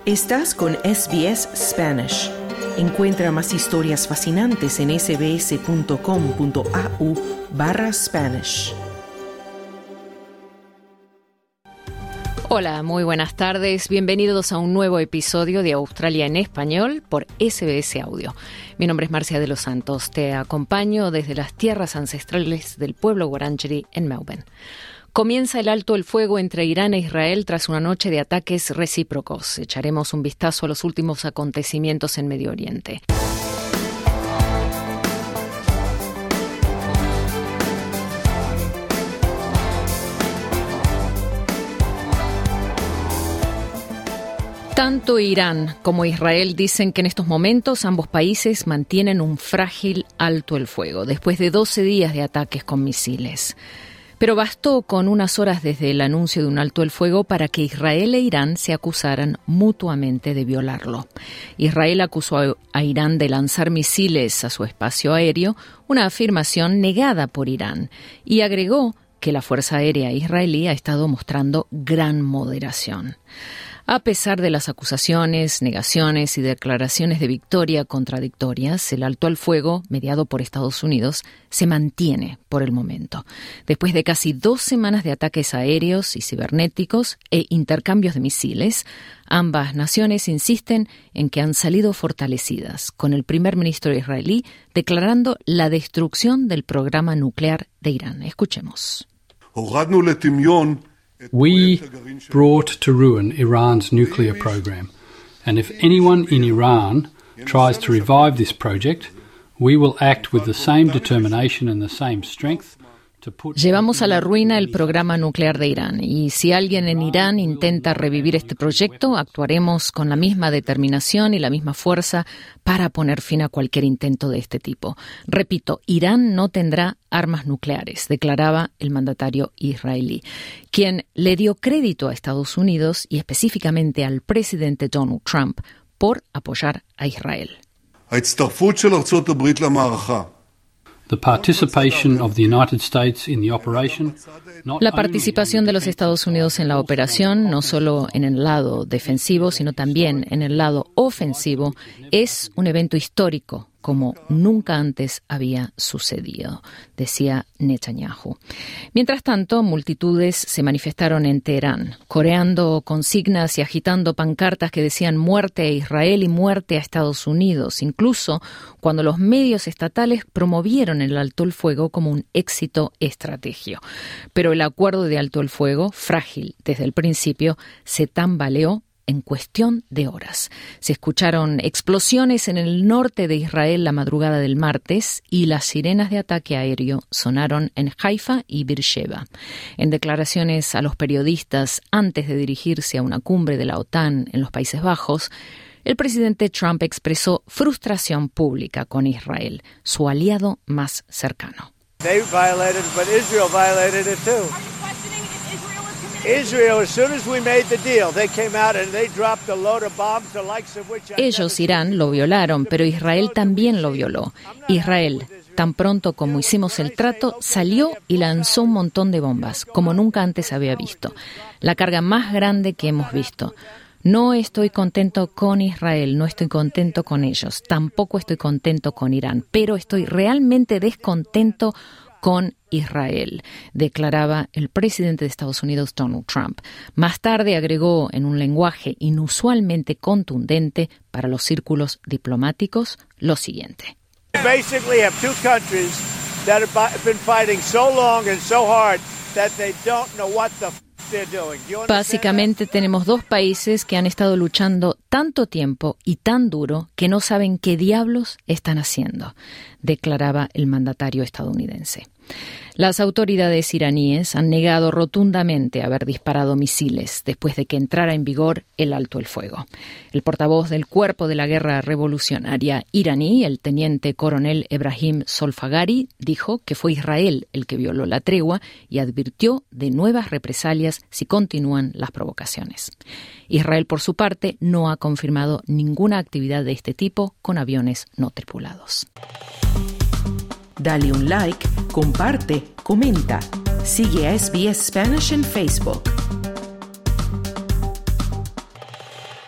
Estás con SBS Spanish. Encuentra más historias fascinantes en sbs.com.au/Spanish. Hola, muy buenas tardes. Bienvenidos a un nuevo episodio de Australia en Español por SBS Audio. Mi nombre es Marcia de los Santos. Te acompaño desde las tierras ancestrales del pueblo Wurundjeri en Melbourne. Comienza el alto el fuego entre Irán e Israel tras una noche de ataques recíprocos. Echaremos un vistazo a los últimos acontecimientos en Medio Oriente. Tanto Irán como Israel dicen que en estos momentos ambos países mantienen un frágil alto el fuego, después de 12 días de ataques con misiles. Pero bastó con unas horas desde el anuncio de un alto el fuego para que Israel e Irán se acusaran mutuamente de violarlo. Israel acusó a Irán de lanzar misiles a su espacio aéreo, una afirmación negada por Irán, y agregó que la Fuerza Aérea Israelí ha estado mostrando gran moderación. A pesar de las acusaciones, negaciones y declaraciones de victoria contradictorias, el alto al fuego, mediado por Estados Unidos, se mantiene por el momento. Después de casi 2 semanas de ataques aéreos y cibernéticos e intercambios de misiles, ambas naciones insisten en que han salido fortalecidas, con el primer ministro israelí declarando la destrucción del programa nuclear de Irán. Escuchemos. We brought to ruin Iran's nuclear program, and if anyone in Iran tries to revive this project, we will act with the same determination and the same strength. Llevamos a la ruina el programa nuclear de Irán y si alguien en Irán intenta revivir este proyecto, actuaremos con la misma determinación y la misma fuerza para poner fin a cualquier intento de este tipo. Repito, Irán no tendrá armas nucleares, declaraba el mandatario israelí, quien le dio crédito a Estados Unidos y específicamente al presidente Donald Trump por apoyar a Israel. La participación de los Estados Unidos en la operación, no solo en el lado defensivo, sino también en el lado ofensivo, es un evento histórico, como nunca antes había sucedido, decía Netanyahu. Mientras tanto, multitudes se manifestaron en Teherán, coreando consignas y agitando pancartas que decían muerte a Israel y muerte a Estados Unidos, incluso cuando los medios estatales promovieron el alto el fuego como un éxito estratégico. Pero el acuerdo de alto el fuego, frágil desde el principio, se tambaleó en cuestión de horas. Se escucharon explosiones en el norte de Israel la madrugada del martes y las sirenas de ataque aéreo sonaron en Haifa y Beersheba. En declaraciones a los periodistas antes de dirigirse a una cumbre de la OTAN en los Países Bajos, el presidente Trump expresó frustración pública con Israel, su aliado más cercano. They violated, but Israel violated it too. Israel, as soon as we made the deal, they came out and they dropped a load of bombs, the likes of which Ellos, Irán, lo violaron, pero Israel también lo violó. Israel, tan pronto como hicimos el trato, salió y lanzó un montón de bombas, como nunca antes había visto. La carga más grande que hemos visto. No estoy contento con Israel, no estoy contento con ellos, tampoco estoy contento con Irán, pero estoy realmente descontento con Israel, declaraba el presidente de Estados Unidos, Donald Trump. Más tarde agregó en un lenguaje inusualmente contundente para los círculos diplomáticos lo siguiente. Basically have two countries that have been fighting so long and so hard that they don't know what the Básicamente tenemos 2 países que han estado luchando tanto tiempo y tan duro que no saben qué diablos están haciendo, declaraba el mandatario estadounidense. Las autoridades iraníes han negado rotundamente haber disparado misiles después de que entrara en vigor el alto el fuego. El portavoz del Cuerpo de la Guerra Revolucionaria iraní, el teniente coronel Ebrahim Solfagari, dijo que fue Israel el que violó la tregua y advirtió de nuevas represalias si continúan las provocaciones. Israel, por su parte, no ha confirmado ninguna actividad de este tipo con aviones no tripulados. Dale un like, comparte, comenta. Sigue a SBS Spanish en Facebook.